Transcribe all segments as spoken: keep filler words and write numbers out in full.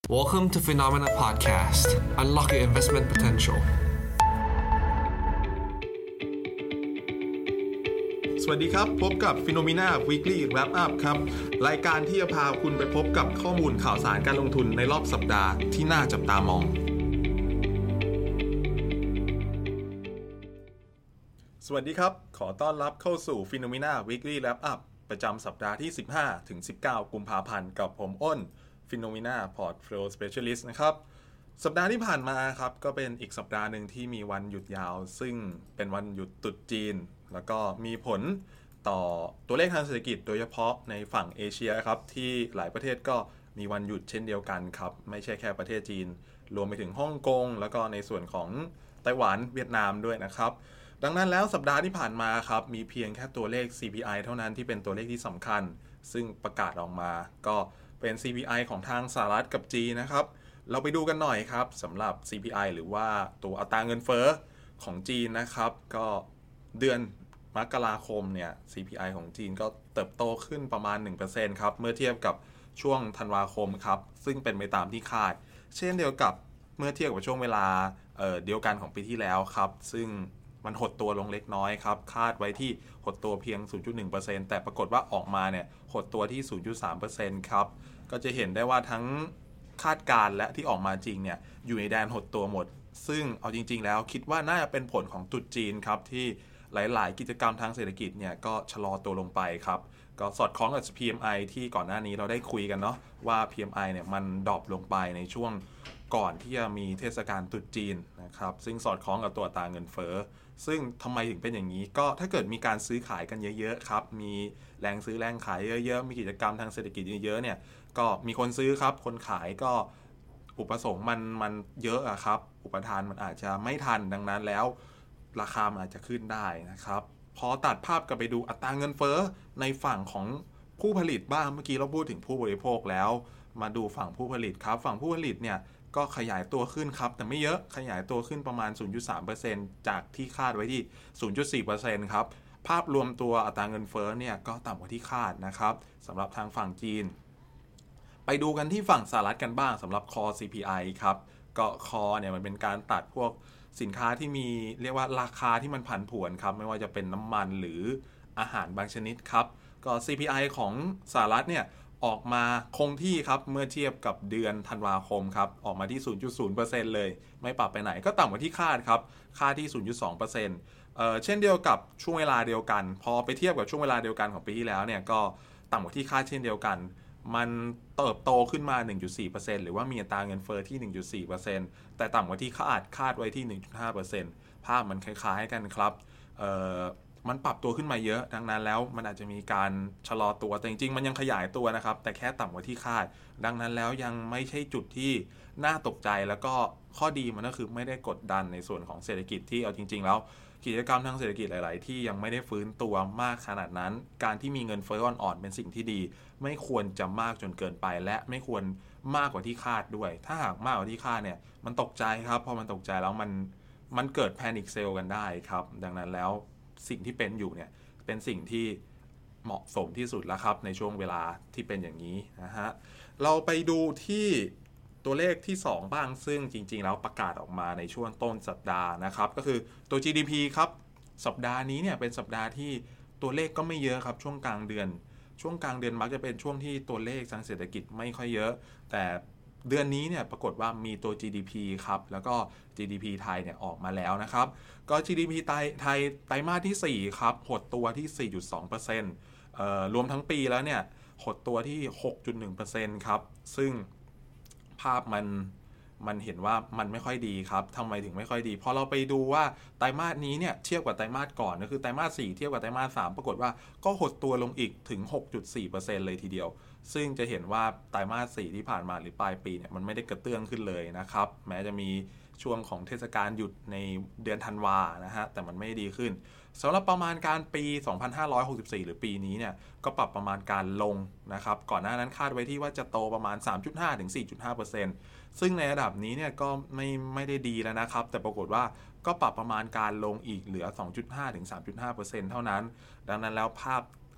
Welcome to Phenomena Podcast. Unlock your investment potential. สวัสดีครับพบกับ Phenomena Weekly Wrap Up ครับรายการที่จะพาคุณไปพบกับข้อมูลข่าวสารการลงทุนในรอบสัปดาห์ที่น่าจับตามองสวัสดีครับขอต้อนรับเข้าสู่ Phenomena Weekly Wrap Up ประจำสัปดาห์ที่ สิบห้าถึงสิบเก้า กุมภาพันธ์กับผมอ้น Phenomena Portfolio Specialist นะครับสัปดาห์ที่ผ่านมาครับก็เป็นอีกสัปดาห์หนึ่งที่มีวันหยุดยาวซึ่งเป็นวันหยุดตรุษจีนแล้วก็มีผลต่อตัวเลขทางเศรษฐกิจโดยเฉพาะในฝั่งเอเชียครับที่หลายประเทศก็มีวันหยุดเช่นเดียวกันครับไม่ใช่แค่ประเทศจีนรวมไปถึงฮ่องกงแล้วก็ในส่วนของไต้หวันเวียดนามด้วยนะครับดังนั้นแล้วสัปดาห์ที่ผ่านมาครับมีเพียงแค่ตัวเลข ซี พี ไอ เท่านั้นที่เป็นตัวเลขที่สำคัญซึ่งประกาศออกมาก็เป็น ซี พี ไอ ของทางสหรัฐกับจีนนะครับเราไปดูกันหน่อยครับสำหรับ ซี พี ไอ หรือว่าตัวอัตราเงินเฟ้อของจีนนะครับก็เดือนมกราคมเนี่ย ซี พี ไอ ของจีนก็เติบโตขึ้นประมาณ หนึ่งเปอร์เซ็นต์ ครับเมื่อเทียบกับช่วงธันวาคมครับซึ่งเป็นไปตามที่คาดเช่นเดียวกับเมื่อเทียบกับช่วงเวลา เอ่อ เดียวกันของปีที่แล้วครับซึ่งมันหดตัวลงเล็กน้อยครับคาดไว้ที่หดตัวเพียง ศูนย์จุดหนึ่งเปอร์เซ็นต์ แต่ปรากฏว่าออกมาเนี่ยหดตัวที่ ศูนย์จุดสามเปอร์เซ็นต์ ครับก็จะเห็นได้ว่าทั้งคาดการณ์และที่ออกมาจริงเนี่ยอยู่ในแดนหดตัวหมดซึ่งเอาจริงๆแล้วคิดว่าน่าจะเป็นผลของตรุษจีนครับที่หลายๆกิจกรรมทางเศรษฐกิจเนี่ยก็ชะลอตัวลงไปครับก็สอดคล้องกับ พี เอ็ม ไอ ที่ก่อนหน้านี้เราได้คุยกันเนาะว่า พี เอ็ม ไอ เนี่ยมันดรอปลงไปในช่วงก่อนที่จะมีเทศกาลตรุษจีนนะครับซึ่งสอดคล้องกับตัวอัตราเงินเฟ้อซึ่งทำไมถึงเป็นอย่างนี้ก็ถ้าเกิดมีการซื้อขายกันเยอะๆครับมีแรงซื้อแรงขายเยอะๆมีกิจกรรมทางเศรษฐกิจเยอะๆเนี่ยก็มีคนซื้อครับคนขายก็อุปสงค์มันมันเยอะอะครับอุปทานมันอาจจะไม่ทันดังนั้นแล้วราคามันอาจจะขึ้นได้นะครับพอตัดภาพกลับไปดูอัตราเงินเฟ้อในฝั่งของผู้ผลิตบ้างเมื่อกี้เราพูดถึงผู้บริโภคแล้วมาดูฝั่งผู้ผลิตครับฝั่งผู้ผลิตเนี่ยก็ขยายตัวขึ้นครับแต่ไม่เยอะขยายตัวขึ้นประมาณ ศูนย์จุดสามเปอร์เซ็นต์ จากที่คาดไว้ที่ ศูนย์จุดสี่เปอร์เซ็นต์ ครับภาพรวมตัวอัตราเงินเฟ้อเนี่ยก็ต่ำกว่าที่คาดนะครับสำหรับทางฝั่งจีนไปดูกันที่ฝั่งสหรัฐกันบ้างสำหรับ Core ซี พี ไอ ครับก็ Core เนี่ยมันเป็นการตัดพวกสินค้าที่มีเรียกว่าราคาที่มันผันผวนครับไม่ว่าจะเป็นน้ำมันหรืออาหารบางชนิดครับก็ ซี พี ไอ ของสหรัฐเนี่ยออกมาคงที่ครับเมื่อเทียบกับเดือนธันวาคมครับออกมาที่ ศูนย์จุดศูนย์เปอร์เซ็นต์ เลยไม่ปรับไปไหนก็ต่ำกว่าที่คาดครับค่าที่ ศูนย์จุดสองเปอร์เซ็นต์ เอ่อเช่นเดียวกับช่วงเวลาเดียวกันพอไปเทียบกับช่วงเวลาเดียวกันของปีที่แล้วเนี่ยก็ต่ำกว่าที่คาดเช่นเดียวกันมันเติบโตขึ้นมา หนึ่งจุดสี่เปอร์เซ็นต์ หรือว่ามีอัตราเงินเฟ้อที่ หนึ่งจุดสี่เปอร์เซ็นต์ แต่ต่ำกว่าที่คาดคาดไว้ที่ หนึ่งจุดห้าเปอร์เซ็นต์ ภาพมันคล้ายๆกันครับเอ่อมันปรับตัวขึ้นมาเยอะดังนั้นแล้วมันอาจจะมีการชะลอตัวแต่จริงๆมันยังขยายตัวนะครับแต่แค่ต่ำกว่าที่คาดดังนั้นแล้วยังไม่ใช่จุดที่น่าตกใจแล้วก็ข้อดีมันก็คือไม่ได้กดดันในส่วนของเศรษฐกิจที่เอาจริงๆแล้วกิจกรรมทางเศรษฐกิจหลายๆที่ยังไม่ได้ฟื้นตัวมากขนาดนั้นการที่มีเงินเฟ้ออ่อนๆเป็นสิ่งที่ดีไม่ควรจะมากจนเกินไปและไม่ควรมากกว่าที่คาดด้วยถ้าหากมากกว่าที่คาดเนี่ยมันตกใจครับพอมันตกใจแล้วมันมันเกิดแพนิคเซลกันได้ครับดังนั้นแล้วสิ่งที่เป็นอยู่เนี่ยเป็นสิ่งที่เหมาะสมที่สุดแล้วครับในช่วงเวลาที่เป็นอย่างนี้นะฮะเราไปดูที่ตัวเลขที่สองบ้างซึ่งจริงๆแล้วประกาศออกมาในช่วงต้นสัปดาห์นะครับก็คือตัว จี ดี พี ครับสัปดาห์นี้เนี่ยเป็นสัปดาห์ที่ตัวเลขก็ไม่เยอะครับช่วงกลางเดือนช่วงกลางเดือนมักจะเป็นช่วงที่ตัวเลขทางเศรษฐกิจไม่ค่อยเยอะแต่เดือนนี้เนี่ยปรากฏว่ามีตัว จี ดี พี ครับแล้วก็ จี ดี พี ไทยเนี่ยออกมาแล้วนะครับก็ จี ดี พี ไทยไทยไตรมาสที่สี่ครับหดตัวที่ สี่จุดสองเปอร์เซ็นต์ เอ่อรวมทั้งปีแล้วเนี่ยหดตัวที่ หกจุดหนึ่งเปอร์เซ็นต์ ครับซึ่งภาพมันมันเห็นว่ามันไม่ค่อยดีครับทำไมถึงไม่ค่อยดีพอเราไปดูว่าไตรมาสนี้เนี่ยเทียบกับไตรมาสก่อนก็คือไตรมาสสี่เทียบกับไตรมาสสามปรากฏว่าก็หดตัวลงอีกถึง หกจุดสี่เปอร์เซ็นต์ เลยทีเดียวซึ่งจะเห็นว่าไตรมาสสี่ที่ผ่านมาหรือปลายปีเนี่ยมันไม่ได้กระเตื้องขึ้นเลยนะครับแม้จะมีช่วงของเทศกาลหยุดในเดือนธันวานะฮะแต่มันไม่ดีขึ้นสำหรับประมาณการปีสองพันห้าร้อยหกสิบสี่หรือปีนี้เนี่ยก็ปรับประมาณการลงนะครับก่อนหน้านั้นคาดไว้ที่ว่าจะโตประมาณ สามจุดห้าถึงสี่จุดห้าเปอร์เซ็นต์ ซึ่งในระดับนี้เนี่ยก็ไม่ไม่ได้ดีแล้วนะครับแต่ปรากฏว่าก็ปรับประมาณการลงอีกเหลือ สองจุดห้าถึงสามจุดห้าเปอร์เซ็นต์ เท่านั้นดังนั้นแล้วภาพ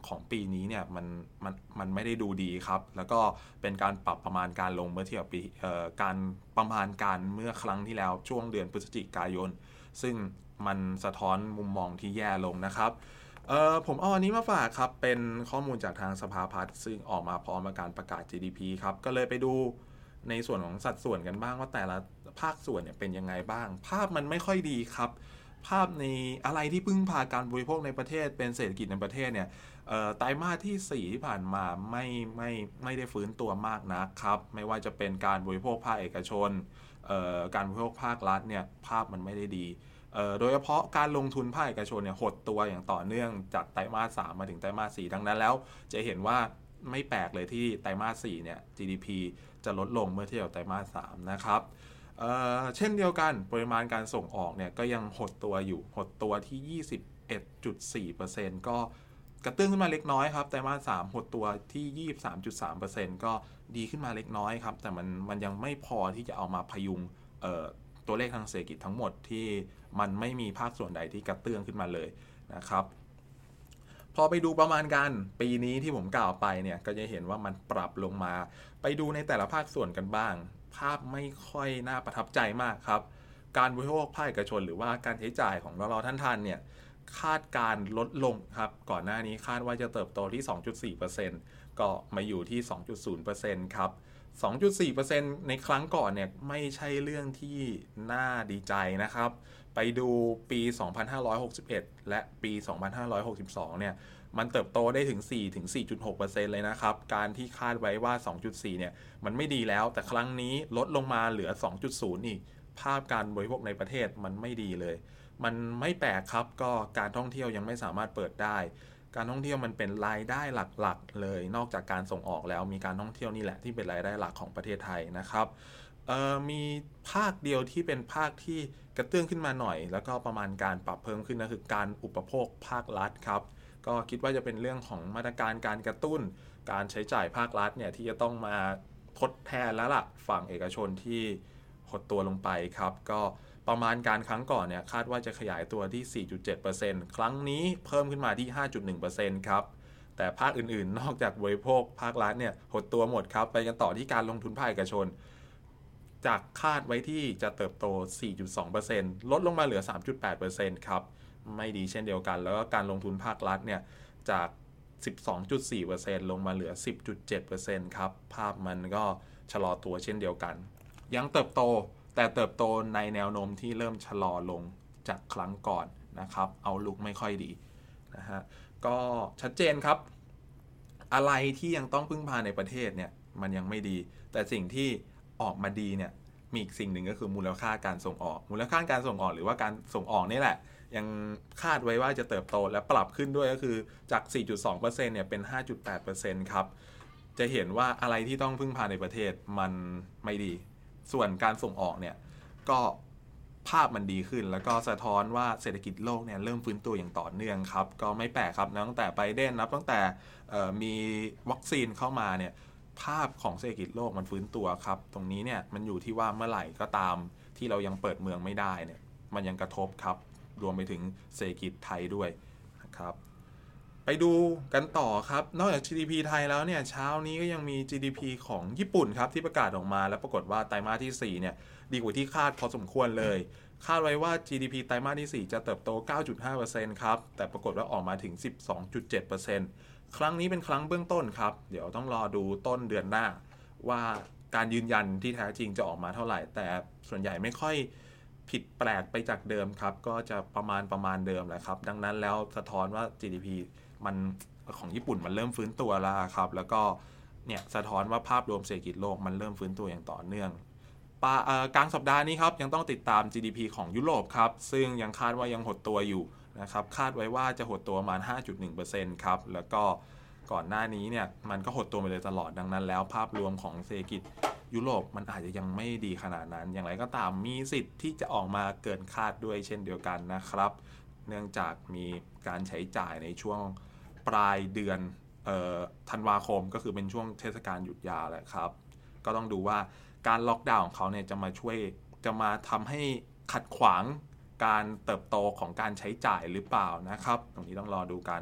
ของปีนี้เนี่ยมันมันมันไม่ได้ดูดีครับแล้วก็เป็นการปรับประมาณการลงเมื่อเทียบปีเอ่อการประมาณการเมื่อครั้งที่แล้วช่วงเดือนพฤศจิกายนซึ่งมันสะท้อนมุมมองที่แย่ลงนะครับเอ่อผมเอาอันนี้มาฝากครับเป็นข้อมูลจากทางสภาพัฒน์ซึ่งออกมาพร้อมกับการประกาศ จี ดี พี ครับก็เลยไปดูในส่วนของสัดส่วนกันบ้างว่าแต่ละภาคส่วนเนี่ยเป็นยังไงบ้างภาพมันไม่ค่อยดีครับภาพในอะไรที่พึ่งพาการบริโภคในประเทศเป็นเศรษฐกิจในประเทศเนี่ยไตรมาสที่สี่ที่ผ่านมาไม่ไม่ไม่ได้ฟื้นตัวมากนะครับไม่ว่าจะเป็นการบริโภคภาคเอกชนการบริโภคภาครัฐเนี่ยภาพมันไม่ได้ดีโดยเฉพาะการลงทุนภาคเอกชนเนี่ยหดตัวอย่างต่อเนื่องจากไตรมาสสามมาถึงไตรมาสสี่ดังนั้นแล้วจะเห็นว่าไม่แปลกเลยที่ไตรมาสสี่เนี่ย จี ดี พี จะลดลงเมื่อเทียบกับไตรมาสสามนะครับเอ่อเช่นเดียวกันปริมาณการส่งออกเนี่ยก็ยังหดตัวอยู่หดตัวที่ ยี่สิบเอ็ดจุดสี่เปอร์เซ็นต์ ก็กระเตื้องขึ้นมาเล็กน้อยครับไตรมาสสามหดตัวที่ ยี่สิบสามจุดสามเปอร์เซ็นต์ ก็ดีขึ้นมาเล็กน้อยครับแต่มันมันยังไม่พอที่จะเอามาพยุงเอ่อตัวเลขทางเศรษฐกิจทั้งหมดที่มันไม่มีภาคส่วนใดที่กระเตื้องขึ้นมาเลยนะครับพอไปดูประมาณการปีนี้ที่ผมกล่าวไปเนี่ยก็จะเห็นว่ามันปรับลงมาไปดูในแต่ละภาคส่วนกันบ้างภาพไม่ค่อยน่าประทับใจมากครับการบริโภคภาคเอกชนหรือว่าการใช้จ่ายของเราๆท่านๆเนี่ยคาดการลดลงครับก่อนหน้านี้คาดว่าจะเติบโตที่ สองจุดสี่เปอร์เซ็นต์ ก็มาอยู่ที่ สองจุดศูนย์เปอร์เซ็นต์ ครับ สองจุดสี่เปอร์เซ็นต์ ในครั้งก่อนเนี่ยไม่ใช่เรื่องที่น่าดีใจนะครับไปดูปี สองพันห้าร้อยหกสิบเอ็ด และปี สองพันห้าร้อยหกสิบสอง เนี่ยมันเติบโตได้ถึง สี่ถึงสี่จุดหกเปอร์เซ็นต์ เลยนะครับการที่คาดไว้ว่า สองจุดสี่ เนี่ยมันไม่ดีแล้วแต่ครั้งนี้ลดลงมาเหลือ สองจุดศูนย์ อีกภาพการบริโภคในประเทศมันไม่ดีเลยมันไม่แปลกครับก็การท่องเที่ยวยังไม่สามารถเปิดได้การท่องเที่ยวมันเป็นรายได้หลักๆเลยนอกจากการส่งออกแล้วมีการท่องเที่ยวนี่แหละที่เป็นรายได้หลักของประเทศไทยนะครับมีภาคเดียวที่เป็นภาคที่กระเตื้องขึ้นมาหน่อยแล้วก็ประมาณการปรับเพิ่มขึ้นก็คือการอุปโภคภาครัฐครับก็คิดว่าจะเป็นเรื่องของมาตรการการกระตุ้นการใช้จ่ายภาครัฐเนี่ยที่จะต้องมาทดแทนแล้วล่ะฝั่งเอกชนที่หดตัวลงไปครับก็ประมาณการครั้งก่อนเนี่ยคาดว่าจะขยายตัวที่ สี่จุดเจ็ดเปอร์เซ็นต์ ครั้งนี้เพิ่มขึ้นมาที่ ห้าจุดหนึ่งเปอร์เซ็นต์ ครับแต่ภาคอื่นๆนอกจากบริโภคภาครัฐเนี่ยหดตัวหมดครับไปกันต่อที่การลงทุนภาคเอกชนจากคาดไว้ที่จะเติบโต สี่จุดสองเปอร์เซ็นต์ ลดลงมาเหลือ สามจุดแปดเปอร์เซ็นต์ ครับไม่ดีเช่นเดียวกันแล้วก็การลงทุนภาครัฐเนี่ยจาก สิบสองจุดสี่เปอร์เซ็นต์ ลงมาเหลือ สิบจุดเจ็ดเปอร์เซ็นต์ ครับภาพมันก็ชะลอตัวเช่นเดียวกันยังเติบโตแต่เติบโตในแนวโน้มที่เริ่มชะลอลงจากครั้งก่อนนะครับเอาลุกไม่ค่อยดีนะฮะก็ชัดเจนครับอะไรที่ยังต้องพึ่งพาในประเทศเนี่ยมันยังไม่ดีแต่สิ่งที่ออกมาดีเนี่ยมีอีกสิ่งหนึ่งก็คือมูลค่าการส่งออกมูลค่าการส่งออกหรือว่าการส่งออกนี่แหละยังคาดไว้ว่าจะเติบโตและปรับขึ้นด้วยก็คือจาก สี่จุดสองเปอร์เซ็นต์ เนี่ยเป็น ห้าจุดแปดเปอร์เซ็นต์ ครับจะเห็นว่าอะไรที่ต้องพึ่งพาในประเทศมันไม่ดีส่วนการส่งออกเนี่ยก็ภาพมันดีขึ้นแล้วก็สะท้อนว่าเศรษฐกิจโลกเนี่ยเริ่มฟื้นตัวอย่างต่อเนื่องครับก็ไม่แปลกครับตั้งแต่ไบเดนนับตั้งแต่มีวัคซีนเข้ามาเนี่ยภาพของเศรษฐกิจโลกมันฟื้นตัวครับตรงนี้เนี่ยมันอยู่ที่ว่าเมื่อไหร่ก็ตามที่เรายังเปิดเมืองไม่ได้เนี่ยมันยังกระทบครับรวมไปถึงเศรษฐกิจไทยด้วยนะครับไปดูกันต่อครับนอกจาก จี ดี พี ไทยแล้วเนี่ยเช้านี้ก็ยังมี จี ดี พี ของญี่ปุ่นครับที่ประกาศออกมาแล้วปรากฏว่าไตรมาสที่สี่เนี่ยดีกว่าที่คาดพอสมควรเลยคาดไว้ว่า จี ดี พี ไตรมาสที่สี่จะเติบโต เก้าจุดห้าเปอร์เซ็นต์ ครับแต่ปรากฏว่าออกมาถึง สิบสองจุดเจ็ดเปอร์เซ็นต์ ครั้งนี้เป็นครั้งเบื้องต้นครับเดี๋ยวต้องรอดูต้นเดือนหน้าว่าการยืนยันที่แท้จริงจะออกมาเท่าไหร่แต่ส่วนใหญ่ไม่ค่อยผิดแปลกไปจากเดิมครับก็จะประมาณประมาณเดิมแหละครับดังนั้นแล้วสะท้อนว่า จี ดี พี มันของญี่ปุ่นมันเริ่มฟื้นตัวแล้วครับแล้วก็เนี่ยสะท้อนว่าภาพรวมเศรษฐกิจโลกมันเริ่มฟื้นตัวอย่างต่อเนื่องกลางสัปดาห์นี้ครับยังต้องติดตาม จี ดี พี ของยุโรปครับซึ่งยังคาดว่ายังหดตัวอยู่นะครับคาดไว้ว่าจะหดตัวประมาณ ห้าจุดหนึ่งเปอร์เซ็นต์ ครับแล้วก็ก่อนหน้านี้เนี่ยมันก็หดตัวมาเลยตลอดดังนั้นแล้วภาพรวมของเศรษฐกิจยุโรปมันอาจจะยังไม่ดีขนาดนั้นอย่างไรก็ตามมีสิทธิ์ที่จะออกมาเกินคาดด้วยเช่นเดียวกันนะครับเนื่องจากมีการใช้จ่ายในช่วงปลายเดือนเอ่อธันวาคมก็คือเป็นช่วงเทศกาลหยุดยาวแหละครับก็ต้องดูว่าการล็อกดาวน์ของเขาเนี่ยจะมาช่วยจะมาทำให้ขัดขวางการเติบโตของการใช้จ่ายหรือเปล่านะครับตรงนี้ต้องรอดูกัน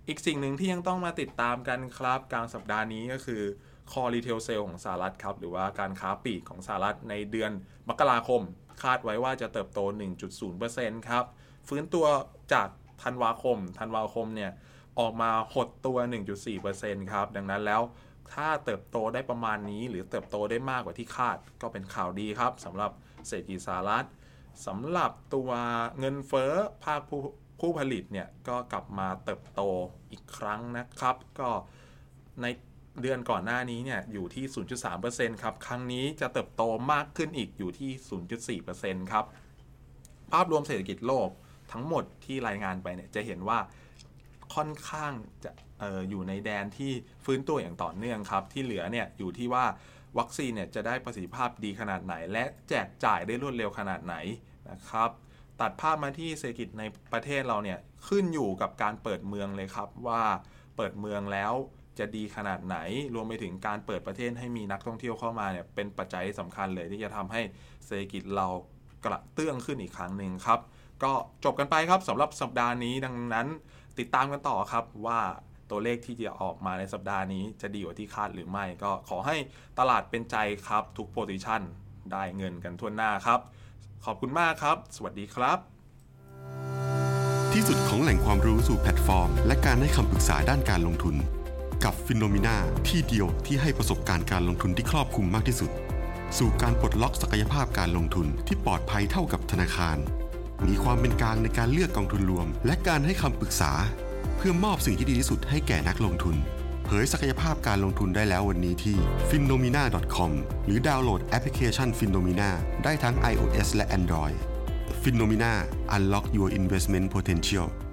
อีกสิ่งหนึ่งที่ยังต้องมาติดตามกันครับกลางสัปดาห์นี้ก็คือ Core Retail Sale ของสหรัฐครับหรือว่าการค้าปลีกของสหรัฐในเดือนมกราคมคาดไว้ว่าจะเติบโต หนึ่งจุดศูนย์เปอร์เซ็นต์ ครับฟื้นตัวจากธันวาคมธันวาคมเนี่ยออกมาหดตัว หนึ่งจุดสี่เปอร์เซ็นต์ ครับดังนั้นแล้วถ้าเติบโตได้ประมาณนี้หรือเติบโตได้มากกว่าที่คาดก็เป็นข่าวดีครับสำหรับเศรษฐกิจสหรัฐสำหรับตัวเงินเฟ้อภาคผู้ผู้ผลิตเนี่ยก็กลับมาเติบโตอีกครั้งนะครับก็ในเดือนก่อนหน้านี้เนี่ยอยู่ที่ ศูนย์จุดสามเปอร์เซ็นต์ ครับครั้งนี้จะเติบโตมากขึ้นอีกอยู่ที่ ศูนย์จุดสี่เปอร์เซ็นต์ ครับภาพรวมเศรษฐกิจโลกทั้งหมดที่รายงานไปเนี่ยจะเห็นว่าค่อนข้างจะเอ่ออยู่ในแดนที่ฟื้นตัวอย่างต่อเนื่องครับที่เหลือเนี่ยอยู่ที่ว่าวัคซีนเนี่ยจะได้ประสิทธิภาพดีขนาดไหนและแจกจ่ายได้รวดเร็วขนาดไหนนะครับตัดภาพมาที่เศรษฐกิจในประเทศเราเนี่ยขึ้นอยู่กับการเปิดเมืองเลยครับว่าเปิดเมืองแล้วจะดีขนาดไหนรวมไปถึงการเปิดประเทศให้มีนักท่องเที่ยวเข้ามาเนี่ยเป็นปัจจัยสำคัญเลยที่จะทำให้เศรษฐกิจเรากระเตื้องขึ้นอีกครั้งหนึ่งครับก็จบกันไปครับสำหรับสัปดาห์นี้ดังนั้นติดตามกันต่อครับว่าตัวเลขที่จะออกมาในสัปดาห์นี้จะดีกว่าที่คาดหรือไม่ก็ขอให้ตลาดเป็นใจครับทุกโพซิชันได้เงินกันทั่วหน้าครับขอบคุณมากครับสวัสดีครับที่สุดของแหล่งความรู้สู่แพลตฟอร์มและการให้คำปรึกษาด้านการลงทุนกับ Phenomena ที่เดียวที่ให้ประสบการณ์การลงทุนที่ครอบคลุมมากที่สุดสู่การปลดล็อกศักยภาพการลงทุนที่ปลอดภัยเท่ากับธนาคารมีความเป็นกลางในการเลือกกองทุนรวมและการให้คำปรึกษาเพื่อมอบสิ่งที่ดีที่สุดให้แก่นักลงทุนเผยศักยภาพการลงทุนได้แล้ววันนี้ที่ ฟิโนมีนา ดอท คอม หรือดาวน์โหลดแอปพลิเคชัน Phenomena ได้ทั้ง iOS และ Android Phenomena Unlock Your Investment Potential